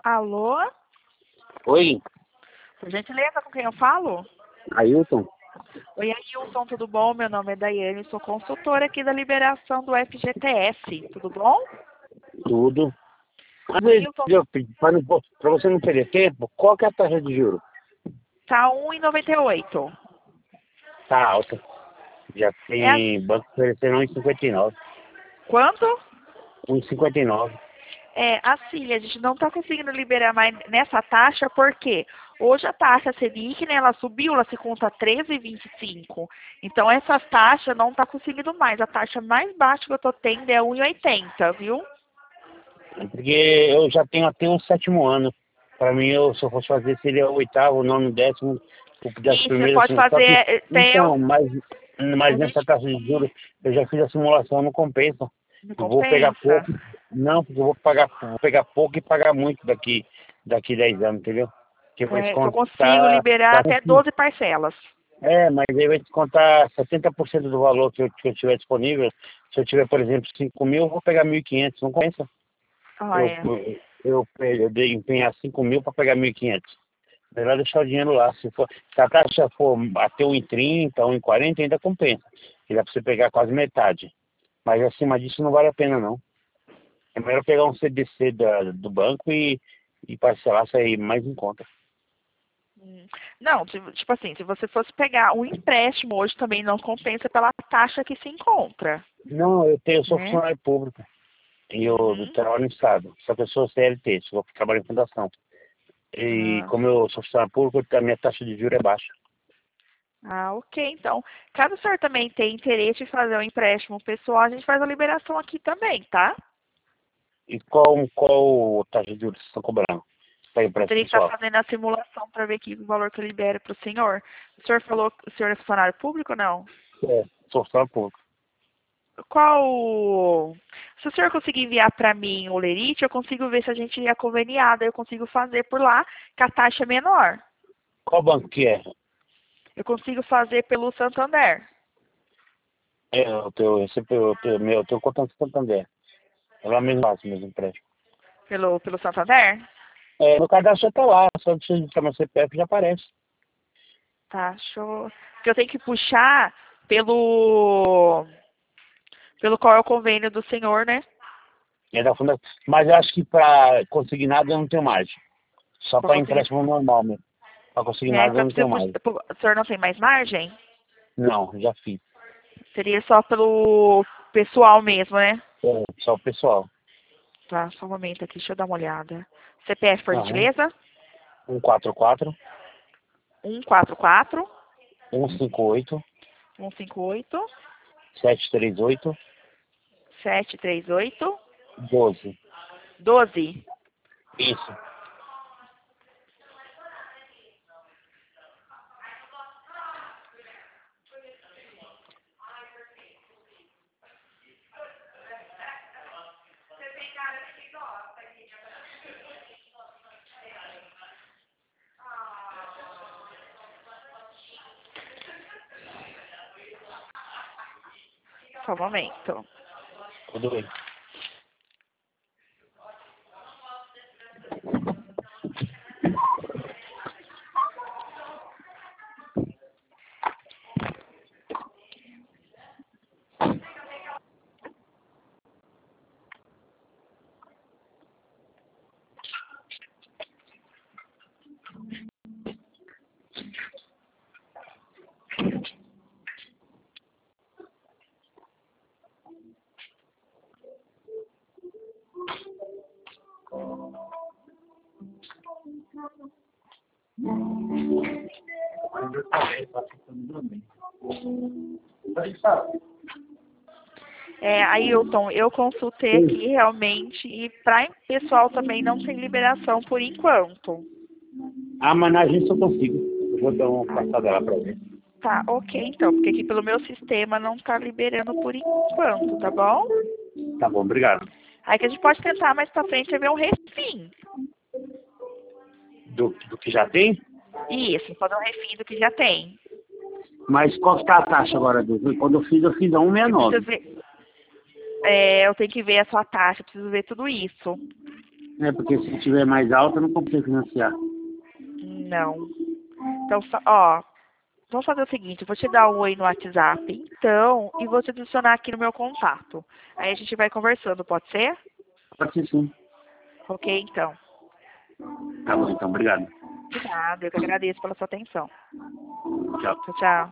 Alô? Oi, Por gentileza, com quem eu falo? Ailton. Oi, Ailton, tudo bom? Meu nome é Daiane, sou consultora aqui da liberação do FGTS, tudo bom? Tudo. Mas Ailton, para você não perder tempo, qual que é a taxa de juros? tá 1,98. Tá alta. Já É a... tem banco oferecendo 1,59. Quanto? 1,59. Assim, a gente não está conseguindo liberar mais nessa taxa, porque hoje a taxa Selic, né, ela subiu, ela se conta 13,25. Então, essa taxa não está conseguindo mais. A taxa mais baixa que eu estou tendo é 1,80, viu? Porque eu já tenho até o sétimo ano. Para mim, se eu fosse fazer, seria o oitavo, o nono, o décimo, o das E você primeiras. pode Assim, só que, fazer, então, mas a nessa gente taxa de juros, eu já fiz a simulação, não compensa. não Eu vou pegar compensa. pouco. Não, porque vou pegar pouco e pagar muito daqui 10 anos, entendeu? Que vai Que eu consigo descontar. liberar até 12 parcelas. Mas aí vai descontar 70% do valor que eu tiver disponível. Se eu tiver, por exemplo, 5 mil, eu vou pegar 1.500, não compensa. Ah, Eu, é. eu dei empenhar 5 mil para pegar 1.500. Melhor deixar o dinheiro lá. Se a taxa for até 1,30, 1,40, ainda compensa. Que dá para você pegar quase metade. Mas acima disso não vale a pena, não. É melhor pegar um CDC do banco e parcelar, sair mais em conta. Não, tipo assim, se você fosse pegar um empréstimo hoje também não compensa pela taxa que se encontra, Não, eu sou né? funcionário público. E eu Uhum. trabalho no Estado. Só que eu sou CLT, só que eu trabalho em fundação. E Ah, como eu sou funcionário público, a minha taxa de juros é baixa. ok. Então, caso o senhor também tenha interesse em fazer um empréstimo pessoal, a gente faz a liberação aqui também, tá? E qual taxa de juros vocês estão cobrando para Eu empréstimo teria que estar pessoal? fazendo a simulação para ver aqui o valor que eu libero para o senhor. O senhor falou que o senhor é funcionário público ou não? Sou funcionário público. Qual. Se o senhor conseguir enviar para mim o Lerite, eu consigo ver se a gente é conveniada. Eu consigo fazer por lá, que a taxa é menor. Qual banco que é? Eu consigo fazer pelo Santander. Eu tenho conta no Santander. É lá mesmo, faço mesmo empréstimo. Pelo Santander? Meu cadastro já está lá, só precisa de chamar CPF e já aparece. Tá, show. Porque eu tenho que puxar pelo qual é o convênio do senhor, né? É da fundação. Mas eu acho que para conseguir nada eu não tenho margem. Só Pra para conseguir. empréstimo normal mesmo. Para conseguir nada eu não tenho margem. O senhor não tem mais margem? Não, já fiz. Seria só pelo pessoal mesmo, né? Só o pessoal. Tá, só um momento aqui, deixa eu dar uma olhada. CPF, por Aham. gentileza? 144 144 158 158 738 738 12. 12. Isso. Só um momento. Tudo bem. Ailton, eu consultei aqui realmente e para pessoal também não tem liberação por enquanto. Mas na agência eu consigo. Eu vou dar uma Ah, passada lá para ver. tá, ok então, porque aqui pelo meu sistema não tá liberando por enquanto, tá bom? Tá bom, obrigado. Aí que a gente pode tentar mais pra frente ver um refim. Do que já tem? Isso, fazer um refim do que já tem. Mas qual que tá a taxa agora? Quando eu fiz a Eu preciso 169. ver, eu tenho que ver a sua taxa, eu preciso ver tudo isso. É, porque se tiver mais alta, não compensa financiar. Não. Então, ó, vamos fazer o seguinte, eu vou te dar um oi no WhatsApp, então, e vou te adicionar aqui no meu contato. Aí a gente vai conversando, pode ser? Pode ser sim. Ok, então. Tá bom, então, obrigado. De nada, eu que agradeço pela sua atenção. Tchau. Tchau, tchau.